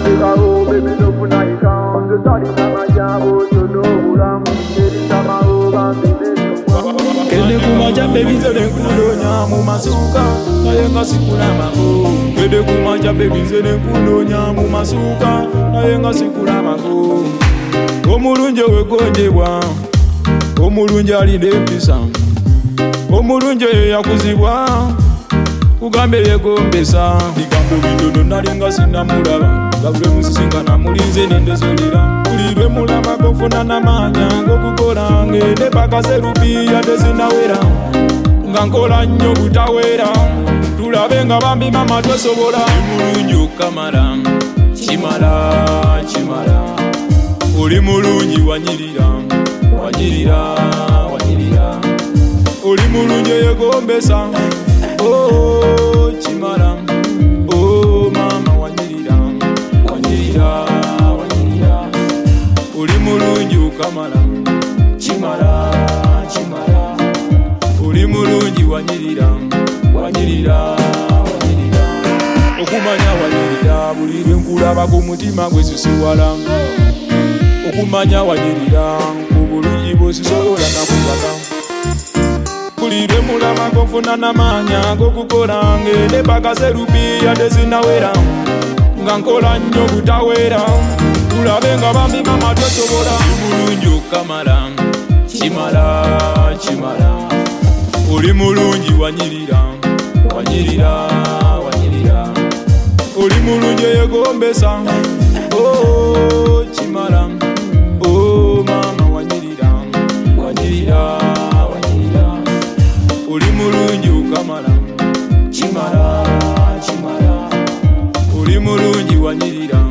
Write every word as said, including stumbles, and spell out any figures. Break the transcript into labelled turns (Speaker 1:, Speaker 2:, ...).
Speaker 1: Chicago, baby, no for night count. The daddy mama jabo, so no ulam. Baby, sama ulam, baby, no.
Speaker 2: Kede kumaja baby, zede kuno nyamu masuka. Nayenga sikula mako. Kede kumaja baby, zede kuno nyamu masuka. Nayenga sikula mako. Omulunje wegonjebwa, omulunje alinde empisa. Omulunje yakuzibwa, kugambe yegombesa. Bigambo bidodo nalinga sinamulaba. Gabule musisinga namulinze nendezolera. Kulirwe mulama gofuna namanya gokukola ngende paka serupiya tezinawera. Ngankola nnyo butawera. Tulabe nga bambi mama tosobola. Mulunje okamala, chimala, chimala. Oli mulungi wanyirira, wanyirira, wanyirira. Oli mulungi yegombesa, oh chimala, oh mama wanyirira, wanyirira, wanyirira. Oli mulungi ukamala, chimala, chimala. Oli mulungi wanyirira, wanyirira, wanyirira. Okumanya wanyirira, bulire nkulaba ku mutima gwe sisiwala. Okumanya wanyirira, kubulungi bwosisobola nakubaka. Kulirwe mulama gofuna namanya gokukola ngende paka serupiya tezinawera. Ngankola nnyo butawera. Tulabe nga bambi mama tosobola. Mulungi okamala, chimala, chimala. Oli mulungi wanyirira, wanyirira, wanyirira. Oli mulungi yegombesa, oh chimala. Oh mama wanyirira, wanyirira, wanyirira. Oli mulungi ukamala, chimala, chimala. Oli mulungi wanyirira.